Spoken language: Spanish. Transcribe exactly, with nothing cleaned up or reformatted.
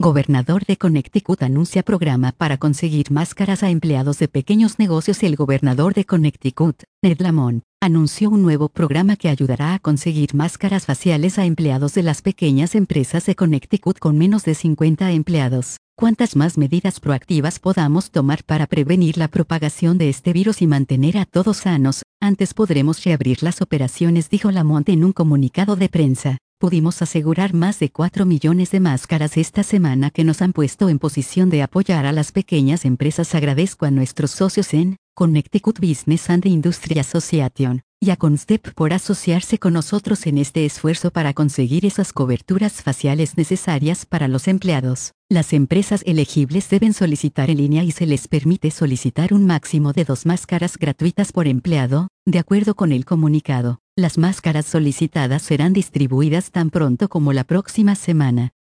Gobernador de Connecticut anuncia programa para conseguir máscaras a empleados de pequeños negocios. El gobernador de Connecticut, Ned Lamont, anunció un nuevo programa que ayudará a conseguir máscaras faciales a empleados de las pequeñas empresas de Connecticut con menos de cincuenta empleados. Cuantas más medidas proactivas podamos tomar para prevenir la propagación de este virus y mantener a todos sanos, antes podremos reabrir las operaciones, dijo Lamont en un comunicado de prensa. Pudimos asegurar más de cuatro millones de máscaras esta semana que nos han puesto en posición de apoyar a las pequeñas empresas. Agradezco a nuestros socios en Connecticut Business and Industry Association y a Constep por asociarse con nosotros en este esfuerzo para conseguir esas coberturas faciales necesarias para los empleados. Las empresas elegibles deben solicitar en línea y se les permite solicitar un máximo de dos máscaras gratuitas por empleado, de acuerdo con el comunicado. Las máscaras solicitadas serán distribuidas tan pronto como la próxima semana.